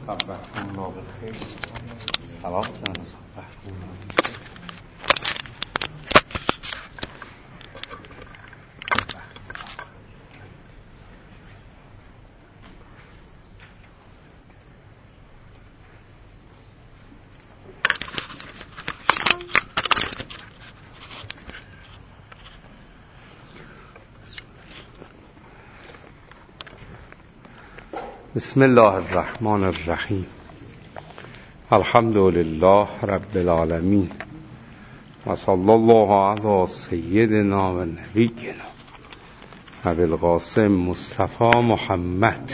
صبحتون الله بخیر. سلام جان، صبحتون الله بخیر. بسم الله الرحمن الرحیم. الحمد لله رب العالمین و صلی الله علی سیدنا و نبینا ابی القاسم مصطفی محمد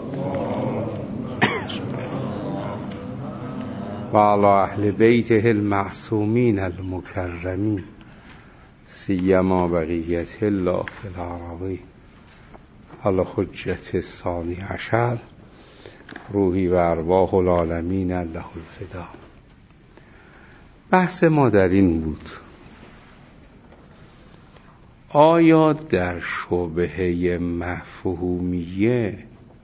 و علی اهل بیته المعصومین المکرمین سیما بقیت الله فی الارضین علی حجت الثانی عشر روحی و ارواح العالمین له الفدا. بحث ما در این بود: آیا در شبهه مفهومیه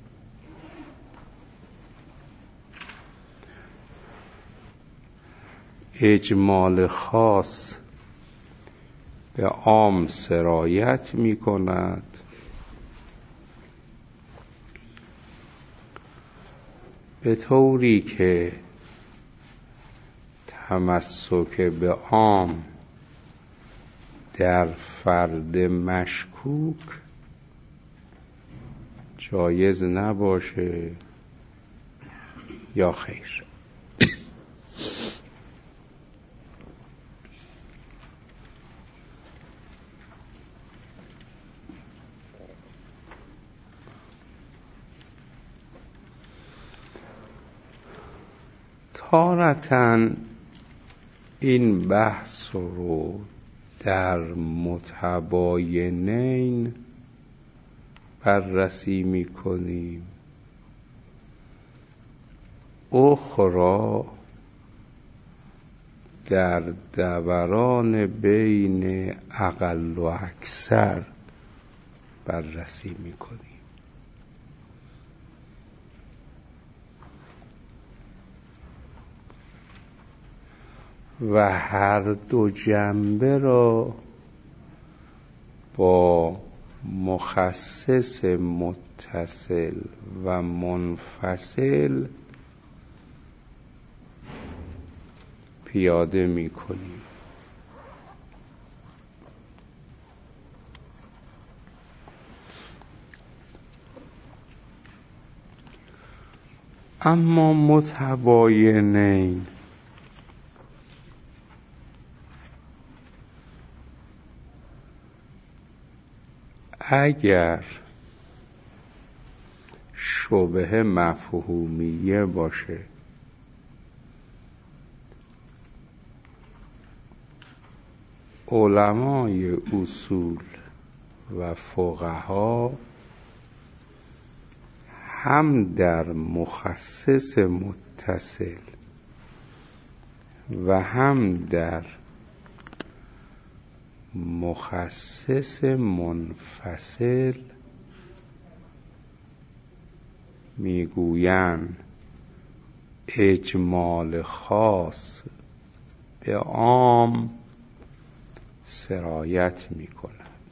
اجمال خاص به عام سرایت می کند به طوری که تمسک به عام در فرد مشکوک جایز نباشه یا خیر؟ تارةً این بحث رو در متباینین بررسی می‌کنیم، اخرى در دوران بین اقل و اکثر بررسی می‌کنیم. و هر دو جنبه را با مخصص متصل و منفصل پیاده می کنیم. اما متباینین اگر شبهه مفهومیه باشه، علمای اصول و فقها هم در مخصص متصل و هم در مخصص منفصل میگویند اجمال خاص به عام سرایت میکند.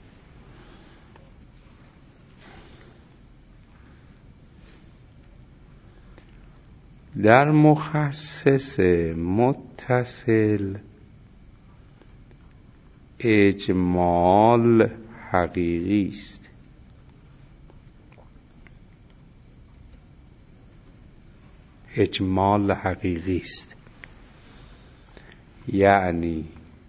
در مخصص متصل اجمال حقیقی است. اجمال حقیقی است یعنی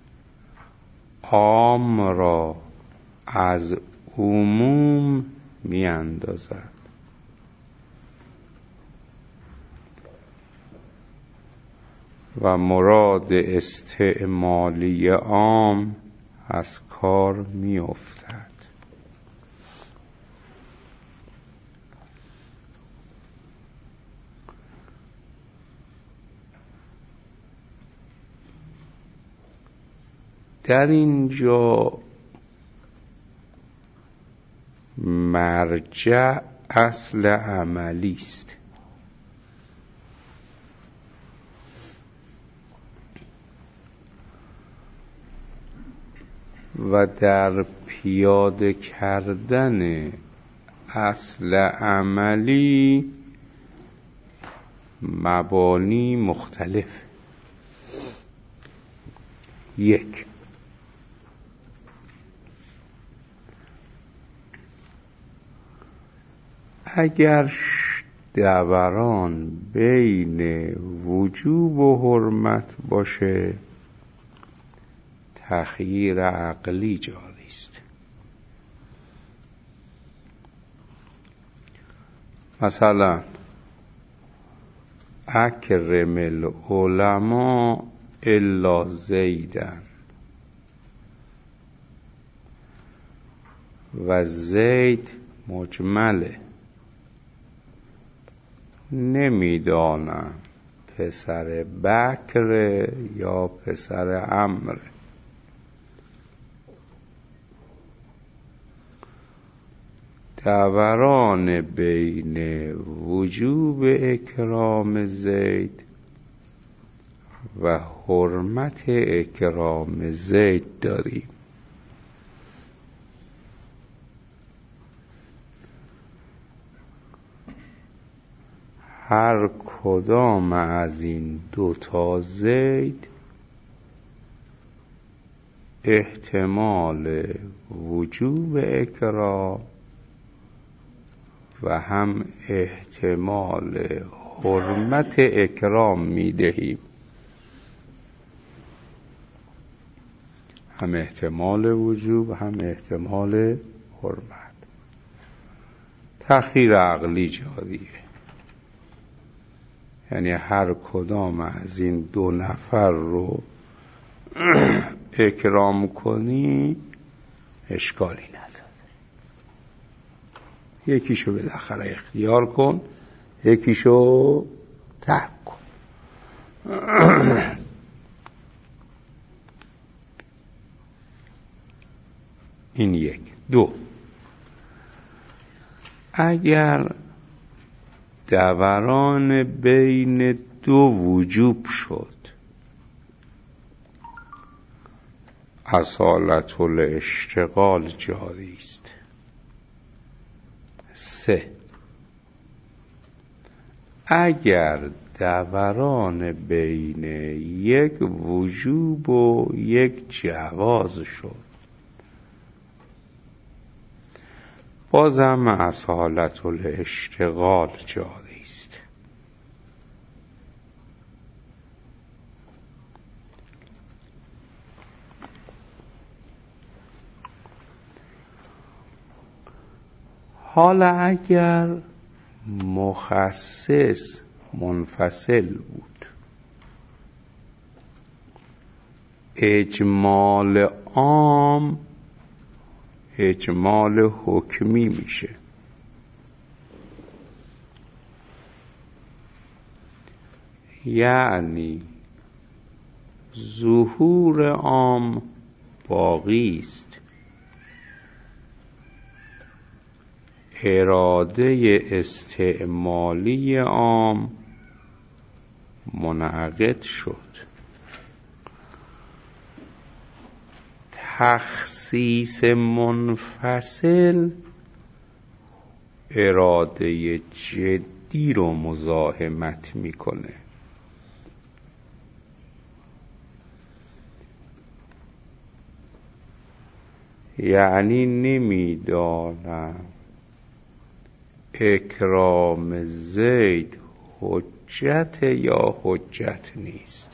عام را از عموم می اندازد و مراد استعمالی عام از کار می افتد. در اینجا مرجع اصل عملی است و در پیاده کردن اصل عملی مبانی مختلف. 1. اگر دوران بین وجوب و حرمت باشه، تخییر عقلی جاری است. مثلا اکرم العلماء الا زیدن و زید مجمله، نمیدانم پسر بکر یا پسر عمرو. دوران بین وجوب اکرام زید و حرمت اکرام زید داریم. هر کدام از این دوتا زید احتمال وجوب اکرام و هم احتمال حرمت اکرام میدهیم. هم احتمال وجوب هم احتمال حرمت. تخییر عقلی جاریه، یعنی هر کدام از این دو نفر رو اکرام کنی اشکالی نداره. یکیشو بالاخره اختیار کن، یکیشو ترک کن. این 1. 2. اگر دوران بین دو وجوب شد، اصالت الاشتغال جاری است. 3. اگر دوران بین یک وجوب و یک جواز شد، بازم اصالت الاشتغال جاری است. حالا اگر مخصص منفصل بود، اجمال عام اجمال حکمی میشه. یعنی ظهور عام باقی است، اراده استعمالی عام منعقد شد. تخصیص منفصل اراده جدی رو مزاحمت میکنه. یعنی نمیدانم اکرام زید حجت یا حجت نیست.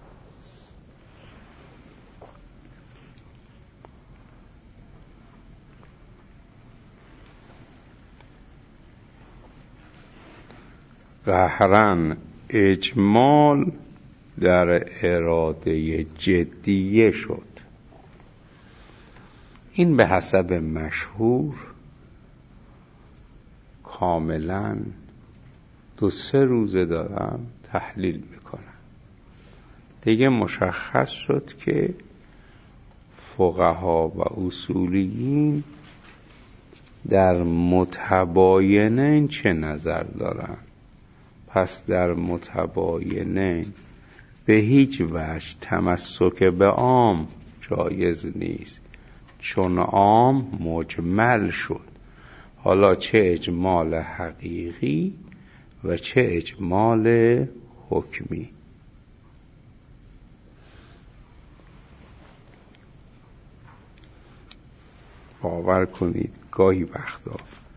قهرن اجمال در اراده جدیه شد. این به حسب مشهور کاملا 2-3 روزه دارم تحلیل میکنم. دیگه مشخص شد که فقها و اصولیین در متباینین چه نظر دارن. پس در متباینین به هیچ وجه تمسک به عام جایز نیست، چون عام مجمل شد. حالا چه اجمال حقیقی و چه اجمال حکمی. باور کنید گاهی وقتا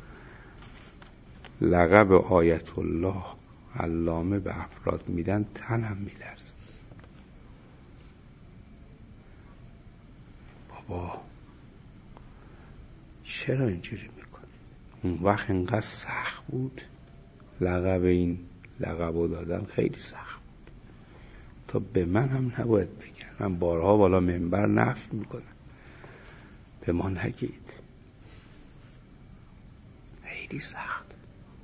لقب آیت الله علامه به افراد میدن تنم میلرزه. بابا چرا اینجوری میکنی؟ اون وقت اینقدر سخت بود لقب این لقبو دادن، خیلی سخت بود. تا به من هم نباید بگن. من بارها بالا منبر نفی میکنم به ما نگید، خیلی سخت.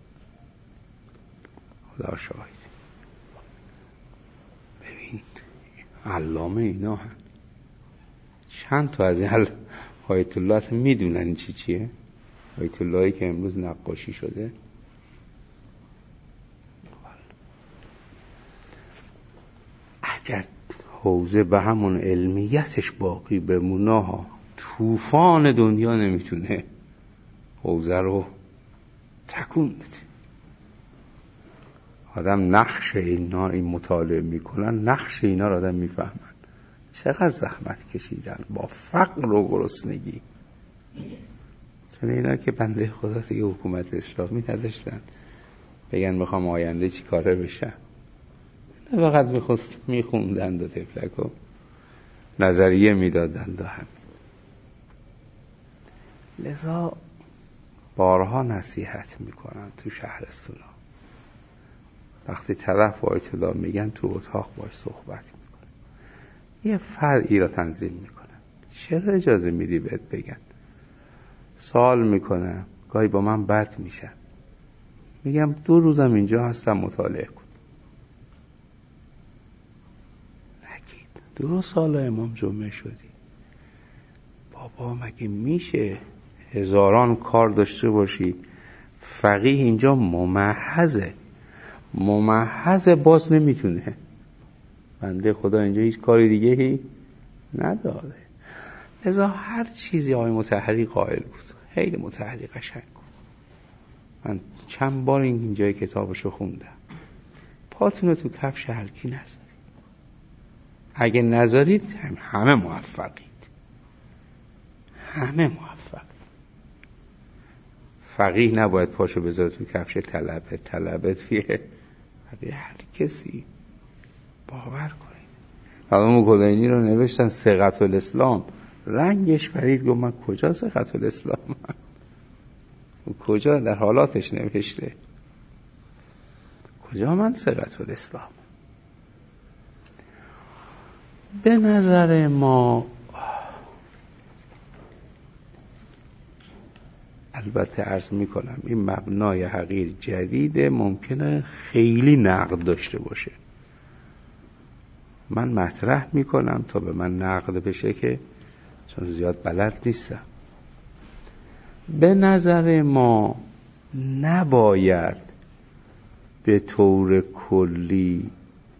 خدا شاهد. ببین علامه اینا هم چند تا از این آیت الله اصلا میدونن این چیه؟ آیت اللهی که امروز نقاشی شده. اگر حوزه به همون علمیتش باقی بمونه ها، طوفان دنیا نمیتونه حوزه رو تکون بده. آدم نقش اینا این مطالعه میکنن، نقش اینا رو آدم میفهمن. چقدر زحمت کشیدن با فقر و گرسنگی. چون اینا که بنده خدا دیگه حکومت اسلامی نداشتن بگن میخوام آینده چی کاره بشن، فقط میخوندند و تفلک و نظریه میدادند و هم. لذا بارها نصیحت میکنن تو شهرستونا، وقتی طرف آیت الله میگن تو اتاق باش صحبت میکنن، یه فرعی را تنظیم میکنن. چرا اجازه میدی بهت بگن؟ سوال میکنم، گاهی با من بد میشن، میگم 2 روزم اینجا هستم مطالعه کن. نگید 2 سال امام جمعه شدی. بابا مگه میشه هزاران کار داشته باشی؟ فقیه اینجا ممحضه باز نمیتونه. بنده خدا اینجا هیچ کاری دیگه نداره. لذا هر چیزی آقای مطهری قائل بود، خیلی مطهری قشنگ بود. من چند بار اینجای کتابشو خوندم. پاتونو تو کفش هلکی نذارید. اگه نذارید همه موفقید. همه موفق. فقیه نباید پاشو بذاره تو کفش طلبه توی فقیه هر کسی. باور کنید. علامه کلینی رو نوشتن ثقة الاسلام، رنگش پرید، گفت من کجا ثقة الاسلام؟ کجا در حالاتش نوشته؟ کجا من ثقة الاسلام؟ به نظر ما البته عرض میکنم این مبنای حقیر جدید ممکنه خیلی نقد داشته باشه. من مطرح میکنم تا به من نقد بشه، که چون زیاد بلد نیستم. به نظر ما نباید به طور کلی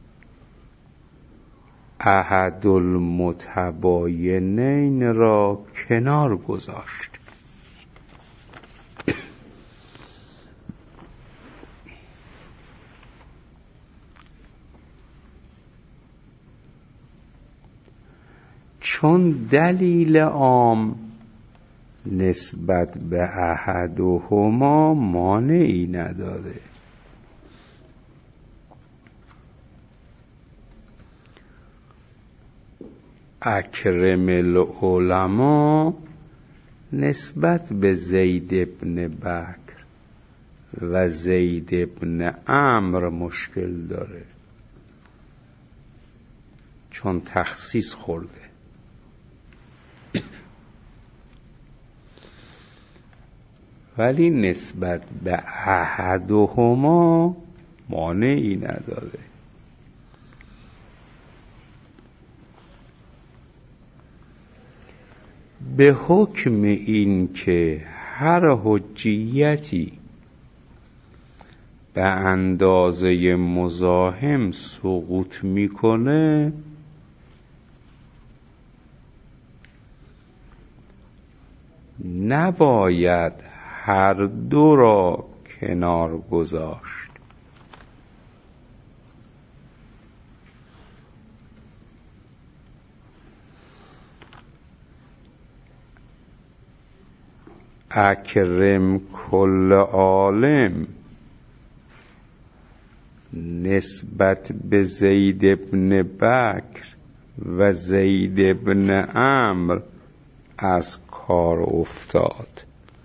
احد المتباینین را کنار گذاشت. چون دلیل عام نسبت به احدهما مانعی نداره. اکرم العلماء نسبت به زید ابن بکر و زید ابن عمرو مشکل داره، چون تخصیص خورده. ولی نسبت به احدهما مانعی نداره. به حکم این که هر حجیتی به اندازه مزاحم سقوط میکنه، نباید هر دو را کنار گذاشت. اکرم کل عالم نسبت به زید ابن بکر و زید ابن عمرو از کار افتاد.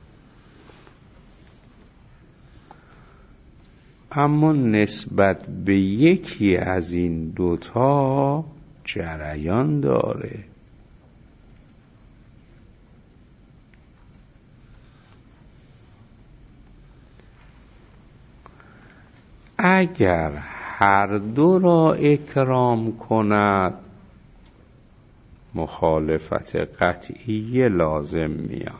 اما نسبت به یکی از این دوتا جریان داره. اگر هر دو را اکرام کند مخالفت قطعی لازم میاد.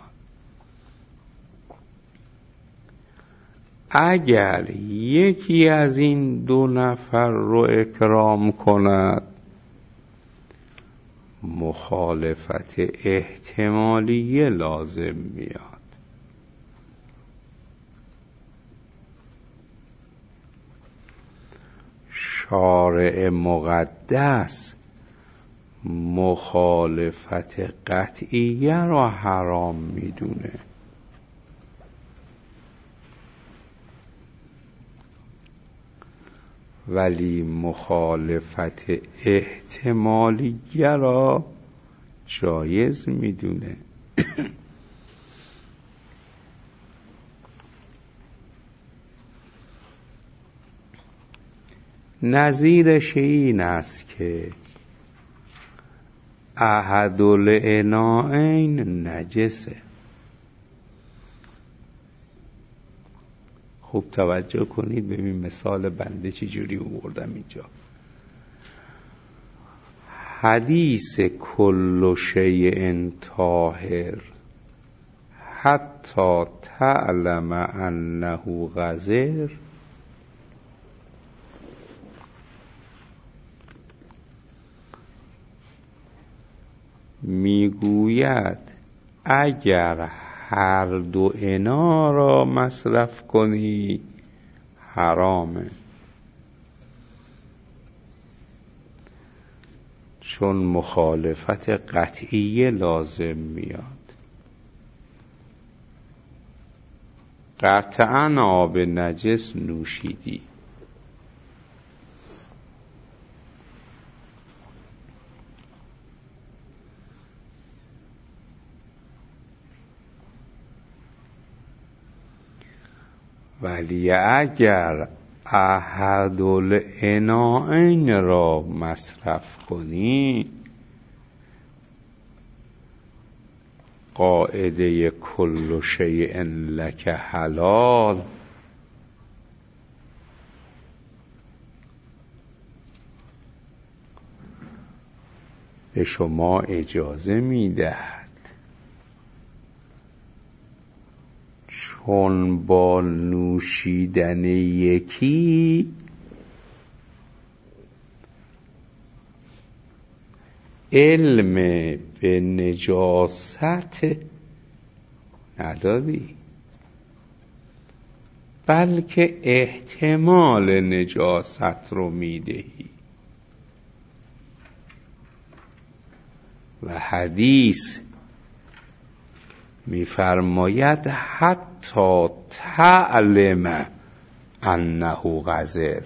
اگر یکی از این دو نفر رو اکرام کند مخالفت احتمالی لازم میاد. شارع مقدس مخالفت قطعیه را حرام میدونه. ولی مخالفت احتمالیه را جایز میدونه. نظیرش این است که احد الاناءین نجسه. خوب توجه کنید ببین مثال بنده چی جوری آوردم اینجا. حدیث کل شیء طاهر حتی تعلم انه قذر میگوید اگر هر دو انا را مصرف کنی حرامه، چون مخالفت قطعی لازم میاد. قطعاً آب نجس نوشیدی، ولی اگر احد الاناءین را مصرف کنی قاعده کل شیء لک حلال به شما اجازه میدهد. چون با نوشیدن یکی علم به نجاست نداری بلکه احتمال نجاست رو میدهی. و حدیث میفرماید حتی تعلم انه قذر،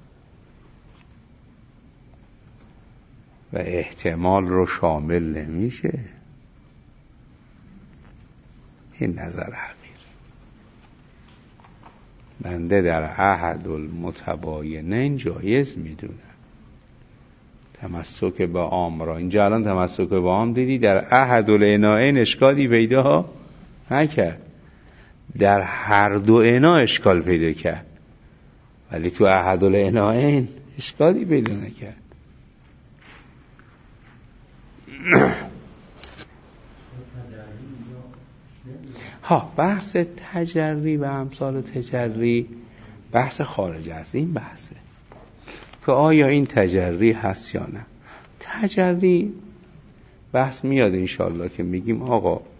و احتمال رو شامل نمیشه. این نظر حقیر بنده در احد المتباینین جایز میدونم. تمسک به عام را اینجا الان تمسک به عام دیدی، در احد الاناءین اشکالی پیدا نکرد، در هر دو انا اشکال پیدا کرد، ولی تو احد الاناءین اشکالی پیدا نکرد. ها بحث تجری و امثال تجری بحث خارج از این بحثه که آیا این تجری هست یا نه. تجری بحث میاد انشالله که میگیم آقا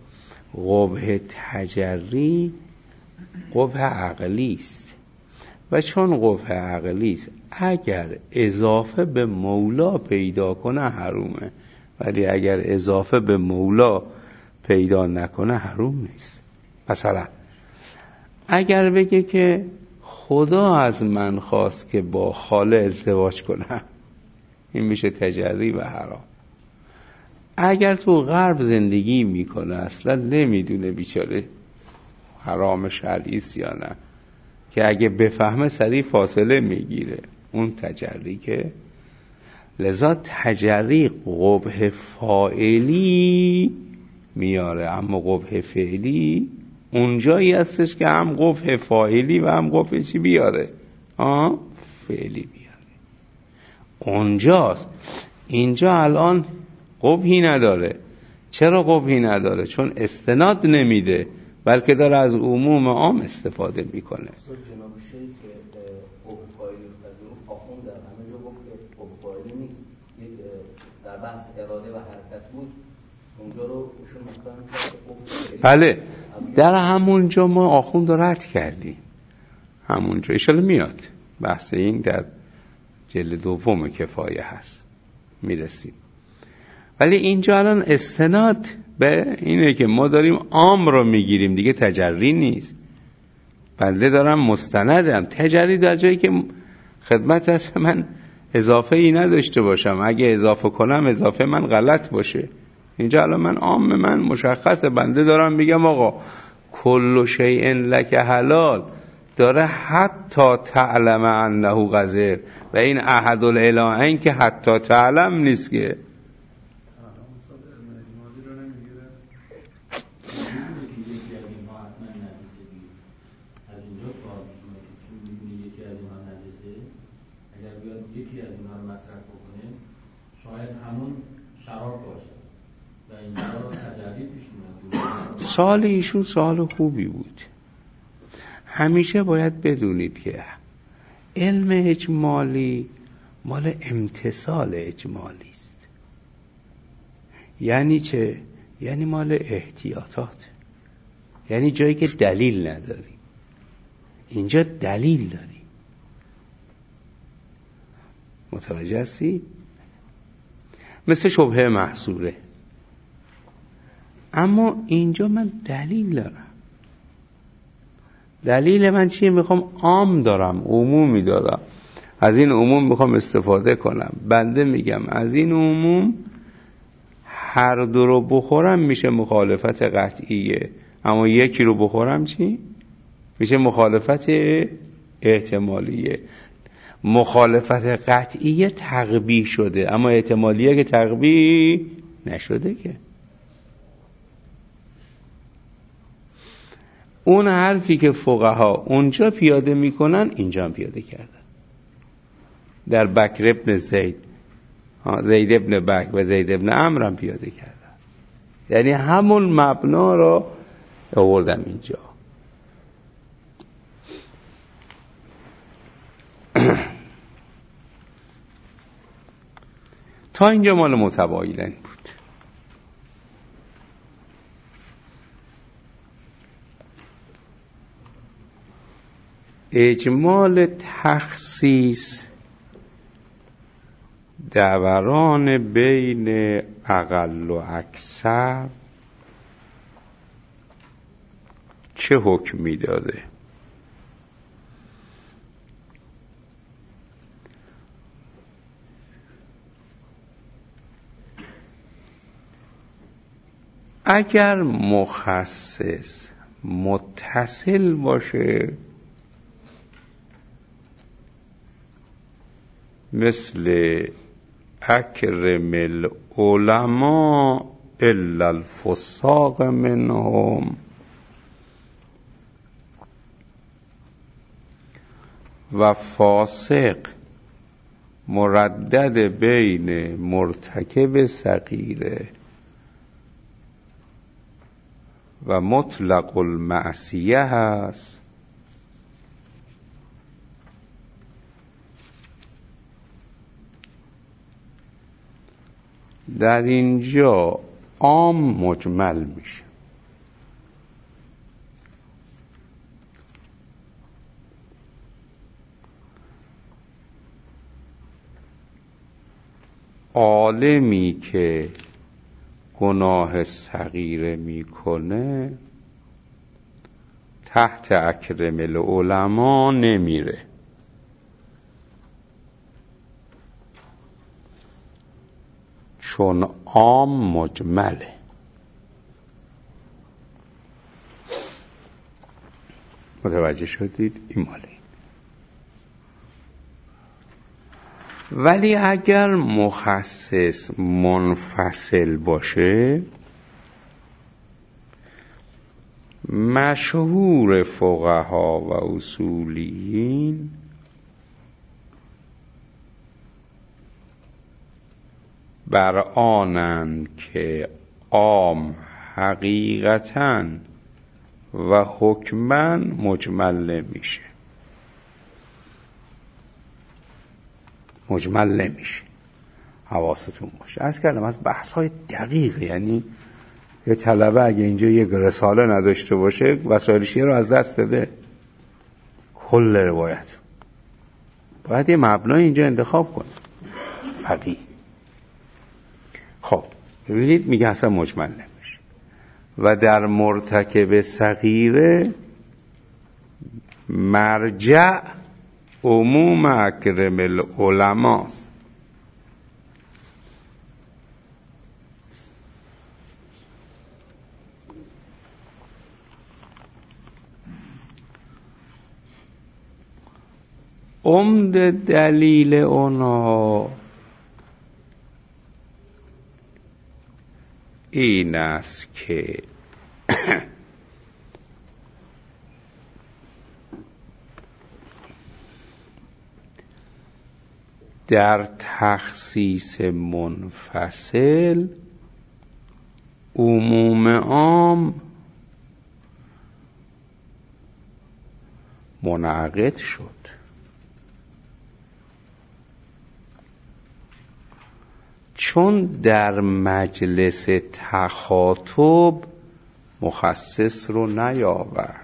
قبح تجری قبح عقلی است و چون قبح عقلی است اگر اضافه به مولا پیدا کنه حرومه، ولی اگر اضافه به مولا پیدا نکنه حروم نیست. مثلا اگر بگه که خدا از من خواست که با خاله ازدواج کنم، این میشه تجری و حرام. اگر تو غرب زندگی میکنه اصلا نمیدونه بیچاره حرام شرعی است یا نه، که اگه بفهمه سریع فاصله میگیره، اون تجری که لذا تجری قبح فاعلی میاره، اما قبح فعلی اونجایی هستش که هم قبح فاعلی و هم قبح چی بیاره؟ فعلی بیاره. اونجاست. اینجا الان قبحی نداره. چرا قبحی نداره؟ چون استناد نمیده، بلکه داره از عموم عام استفاده میکنه. جناب شیخ قبح فاعلی رو آخوند در همه جا گفت که قبح فاعلی نیست، یک در بحث اراده و حرکت بود، اونجا رو ایشون مثلا بله در همونجا ما آخوند رو رد کردیم، همونجا ایشالا میاد بحث این در جلد دوم کفایه هست میرسیم. ولی اینجا الان استناد به اینه که ما داریم عام رو میگیریم دیگه، تجری نیست. بنده دارم مستندم. تجری در جایی که خدمت هست من اضافه ای نداشته باشم، اگه اضافه کنم اضافه من غلط باشه. اینجا الان من عام من مشخصه، بنده دارم میگم آقا کل شیء لک حلال، داره حتی تعلم انه قذر، و این احد الالهین که حتی تعلم نیست که سوال ایشون سوال خوبی بود. همیشه باید بدونید که علم اجمالی مال امتثال اجمالی است. یعنی چه؟ یعنی مال احتیاطات، یعنی جایی که دلیل نداری. اینجا دلیل داری. متوجه هستی؟ مثل شبهه محصوره. اما اینجا من دلیل دارم. دلیل من چیه؟ میخوام عام دارم، عمومی دارم، از این عموم میخوام استفاده کنم. بنده میگم از این عموم هر دو رو بخورم میشه مخالفت قطعیه، اما یکی رو بخورم چی؟ میشه مخالفت احتمالیه. مخالفت قطعیه تقبیح شده، اما احتمالیه که تقبیح نشده که. اون حرفی که فقها اونجا پیاده میکنن اینجا هم پیاده کردن. در بکر ابن زید ابن بکر و زید ابن عمرو هم پیاده کردن. یعنی همون مبنا رو آوردم اینجا. تا اینجا مال متباینن بود. اجمال تخصیص دوران بین اقل و اکثر چه حکمی داده؟ اگر مخصص متصل باشه مثل اکرم العلماء الا الفساق منهم و فاسق مردد بین مرتکب صغیره و مطلق المعصیه هست، در اینجا عام مجمل میشه. عالمی که گناه صغیره میکنه تحت اکرم العلماء نمیره. چون عام مجمله. متوجه شدید؟ این ماله. ولی اگر مخصص منفصل باشه، مشهور فقها و اصولیین بر آنند که عام حقیقتاً و حکماً مجمل نمیشه. مجمل نمیشه. حواستون باشه. عرض کردم از بحث‌های دقیق، یعنی یه طلبه اگه اینجا یک رساله نداشته باشه وسایل شیعه رو از دست بده. کل روایت باید یه مبنای اینجا انتخاب کنه. فقیه. خب ببینید میگه اصلا مجمل نمیشه. و در مرتکب صغیره مرجع عموم اکرم العلماء است. عمده دلیل اونها این است که در تخصیص منفصل عموم عام منعقد شد. چون در مجلس تخاطب مخصص رو نیاورد.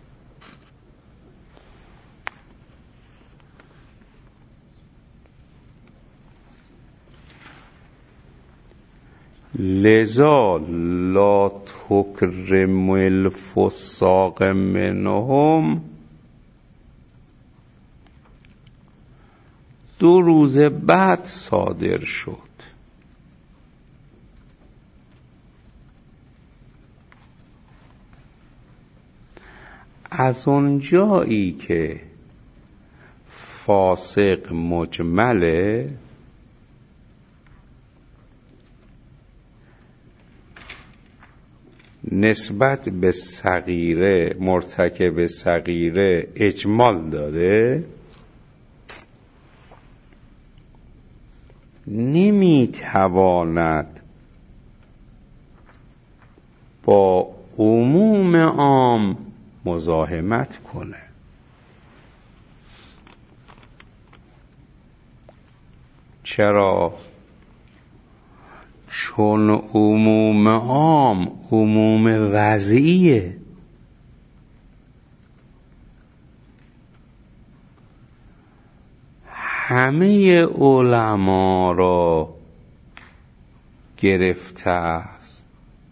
لذا لا تکرم الفساق منهم 2 روز بعد صادر شد. از اونجایی که فاسق مجمله، نسبت به صغیره مرتکب صغیره اجمال داره، نمیتواند با عموم عام مزاحمت کنه. چرا؟ چون عموم عام عموم وضعیه. همه علما را گرفته است.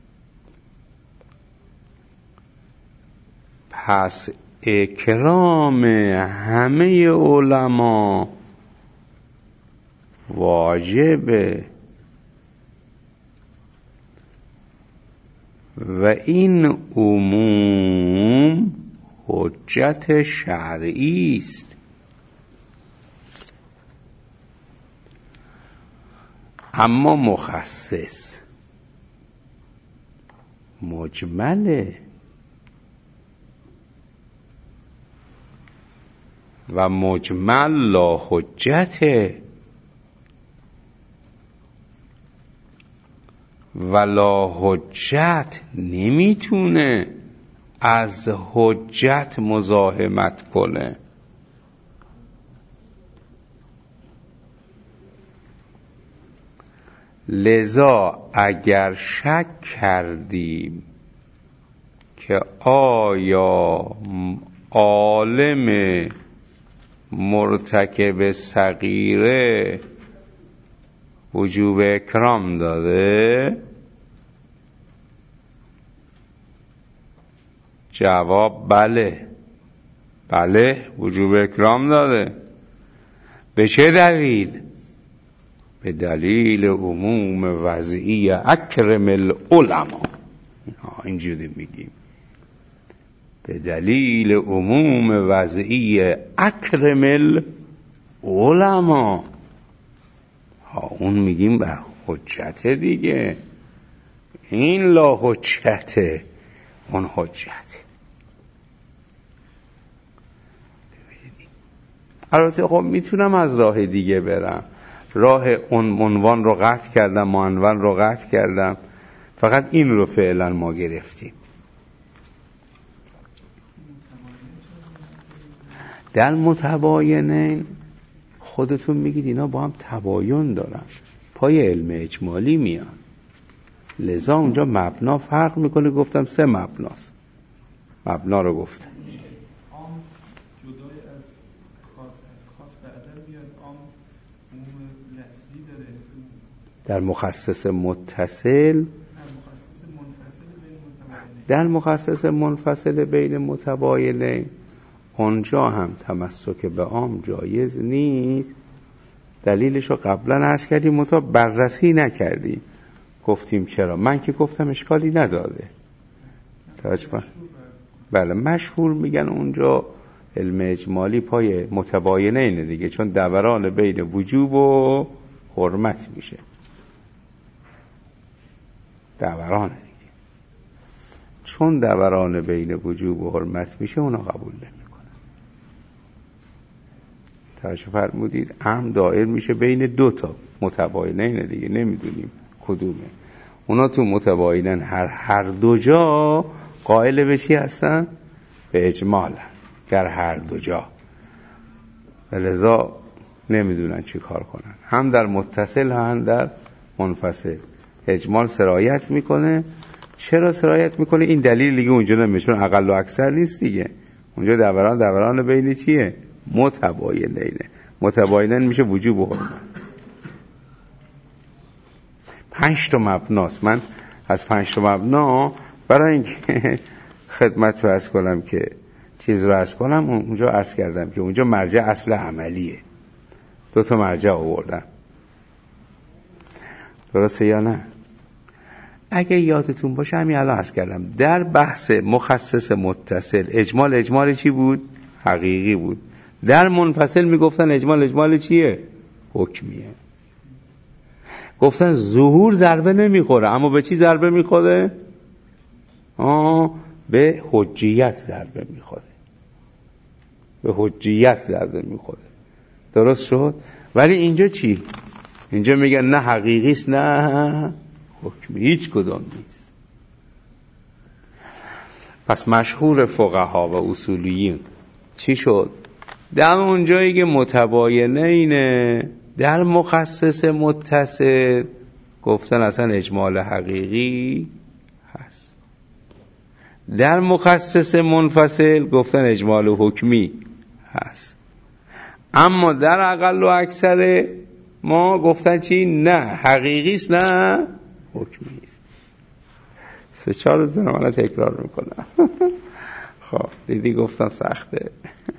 پس اکرام همه علما واجبه و این عموم حجت شرعی است. اما مخصص مجمله و مجمل لا حجته و لا حجت نمیتونه از حجت مزاحمت کنه. لذا اگر شک کردیم که آیا عالم مرتکب صغیره وجوب اکرام داده؟ جواب بله. بله وجوب اکرام داده. به چه دلیل؟ به دلیل عموم وضعی اکرم العلماء. اینجوری میگیم به دلیل عموم وضعی اکرم العلماء. اون میگیم به حجت دیگه. این لا حجته، اون حجته. البته خب میتونم از راه دیگه برم. راه اون عنوان رو قطع کردم، معنون رو قطع کردم، فقط این رو فعلا ما گرفتیم. در متباینین خودتون میگید اینا با هم تباین دارن، پای علم اجمالی میان، لذا اونجا مبنا فرق میکنه. گفتم 3 مبناست. مبنا رو گفتم عام جدای از خاص بعدا بیاد. عام عموم لفظی داره در مخصص متصل، در مخصص منفصل بین متباینین. اونجا هم تمسک به عام جایز نیست. دلیلش رو قبلا عرض کردیم، متا بررسی نکردیم. گفتیم چرا؟ من که گفتم اشکالی نداره. بله مشهور میگن اونجا علم اجمالی پای متباینین دیگه، چون دوران بین وجوب و حرمت میشه. دوران دیگه چون دوران بین وجوب و حرمت میشه اونا قبول نمیکنن. توجه فرمودید؟ هم دائر میشه بین 2 تا متباینین دیگه، نمیدونیم کدومه. اونا تو متباینن هر 2 جا قائل به چی هستن؟ به اجمال. در هر 2 جا ولذا نمیدونن چی کار کنن. هم در متصل هم در منفصل اجمال سرایت میکنه. چرا سرایت میکنه؟ این دلیل دیگه اونجا نمیشه، چون اقل و اکثر نیست دیگه. اونجا دوران بین چیه؟ متباینینه. متباینین میشه وجوب و حرمت. 5 تا مبناست. من از 5 تا مبنا برای اینکه خدمت رو عرض کنم که چیز رو عرض کنم، اونجا عرض کردم که اونجا مرجع اصل عملیه. 2 تا مرجع آوردم. درسته یا نه؟ اگه یادتون باشه همین الان عرض کردم در بحث مخصص متصل اجمال چی بود؟ حقیقی بود. در منفصل میگفتن اجمال چیه؟ حکمیه. گفتن ظهور ضربه نمیخوره، اما به چی ضربه میخوره؟ به حجیت ضربه میخوره. به حجیت ضربه میخوره. درست شد؟ ولی اینجا چی؟ اینجا میگن نه حقیقیست نه حکمی، هیچ کدام نیست. پس مشهور فقها و اصولیین چی شد؟ در اون جایی که متباینه اینه، در مخصص متصل گفتن اصلا اجمال حقیقی هست. در مخصص منفصل گفتن اجمال حکمی هست. اما در اقل و اکثر ما گفتن چی؟ نه حقیقیست نه حکمیست. 3-4 روز دارم الان تکرار میکنم. خب دیدی گفتم سخته.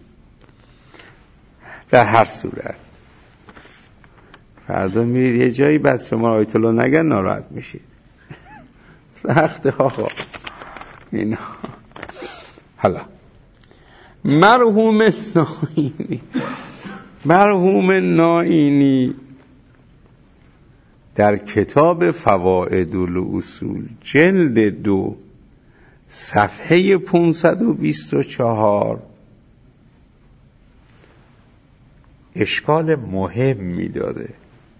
در هر صورت فردا میرید یه جایی بعد شما آیت الله نگن ناراحت میشید. سخته آقا اینا. حالا مرحوم نائینی در کتاب فوائد الاصول جلد 2 صفحه 524 اشکال مهم میداده.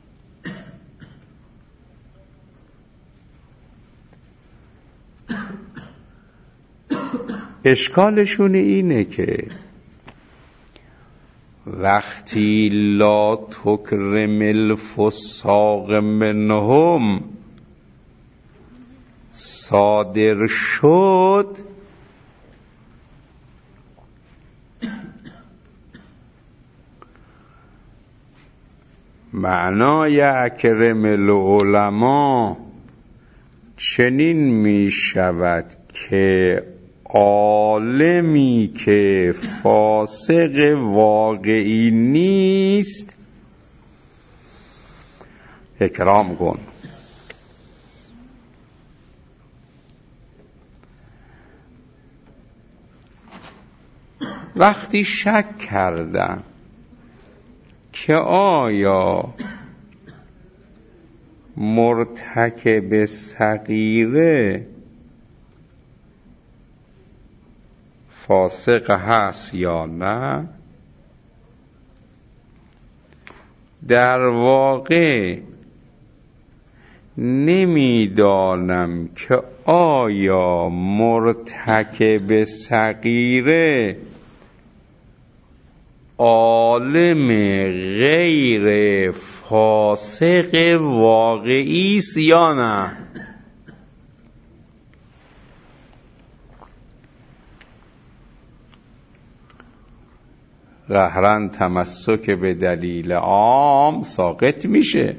اشکالشون اینه که وقتی لا تکرم الفساق منهم صادر شد، معنای اکرم العلماء چنین می شود که عالمی که فاسق واقعی نیست اکرام کن. وقتی شک کردم که آیا مرتکب صغیره فاسق هست یا نه، در واقع نمیدانم که آیا مرتکب صغیره عالم غیر فاسق واقعی است یا نه. قهراً تمسک به دلیل عام ساقط میشه.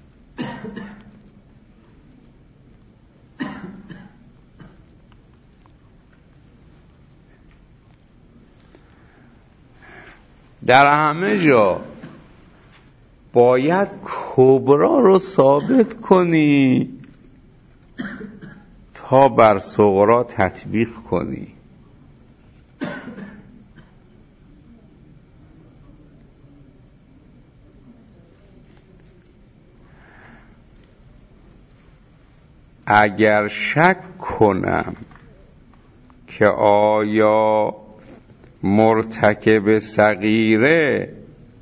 در همه جا باید کبرا رو ثابت کنی تا بر صغرا تطبیق کنی. اگر شک کنم که آیا مرتکب صغیره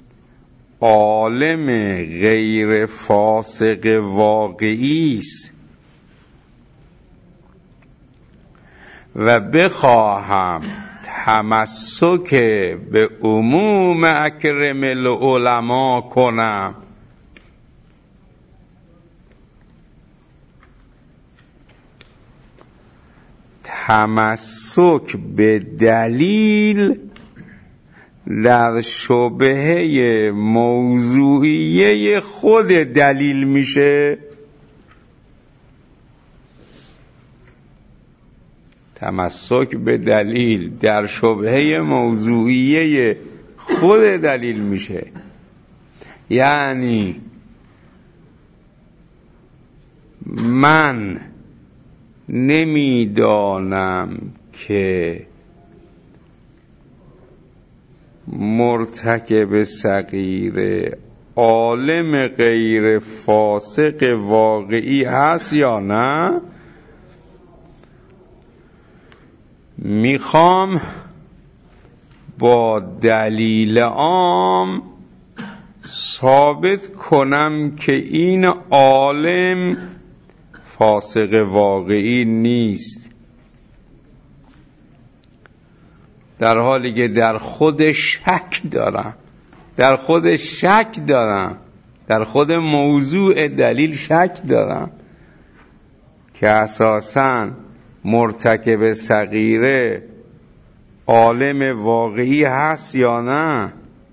عالم غیر فاسق واقعی است و بخواهم تمسک به عموم اکرم العلماء کنم، تمسک به دلیل در شبهه موضوعیه خود دلیل میشه. تمسک به دلیل در شبهه موضوعیه خود دلیل میشه. یعنی من نمیدانم که مرتکب صغیره عالم غیر فاسق واقعی هست یا نه، میخوام با دلیل عام ثابت کنم که این عالم فاسق واقعی نیست، در حالی که در خود شک دارم، در خود موضوع دلیل شک دارم که اساساً مرتکب صغیره عالم واقعی هست یا نه،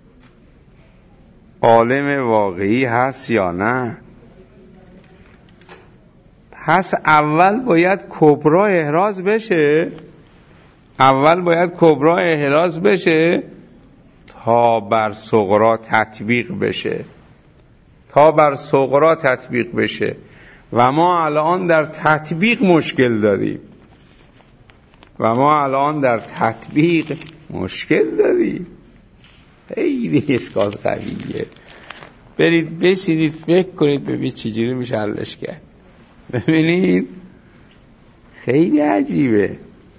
عالم واقعی هست یا نه. پس اول باید کبرا احراز بشه، تا بر صغرا تطبیق بشه. و ما الان در تطبیق مشکل داریم. خیلی اشکال قویه. برید بشینید فکر کنید ببینید چجوری میشه حلش کرد. ببینید خیلی عجیبه.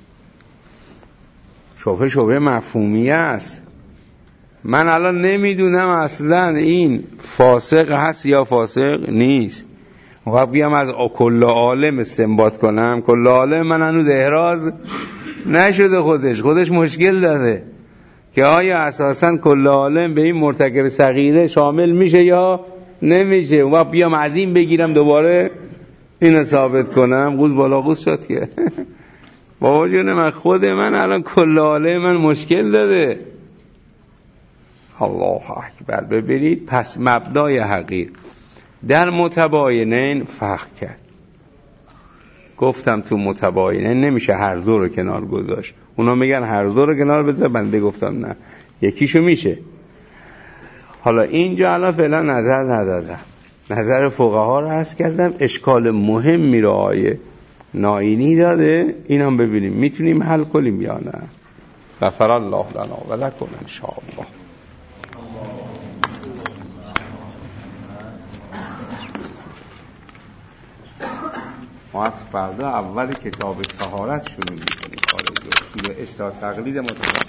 شبه مفهومی است. من الان نمیدونم اصلا این فاسق هست یا فاسق نیست. خب بیام از کل عالم استنباط کنم. کل عالم من هنوز احراز نشده، خودش مشکل داره که آیا اساسا کل عالم به این مرتکب صغیره شامل میشه یا نمیشه. و بیام از این بگیرم دوباره اینو ثابت کنم. قوز بالا قوز شد که بابا جون من، خود من الان کل عالم من مشکل داده. الله اکبر. ببینید پس مبنای حقیر در متباینین فرق کرد. گفتم تو متباینین نمیشه هر دو رو کنار گذاشت. اونا میگن هر دو رو کنار بذار، بنده گفتم نه یکیشو میشه. حالا اینجا الان فعلا نظر ندادم، نظر فقها رو عرض کردم. اشکال مهمی رو آیه ناینی داده، اینم ببینیم میتونیم حل کنیم یا نه. غفر الله لنا و لکم ان شاء الله. ما از فردا اول کتاب طهارت شروع می‌کنیم. خارج اشتها تقلید متوجه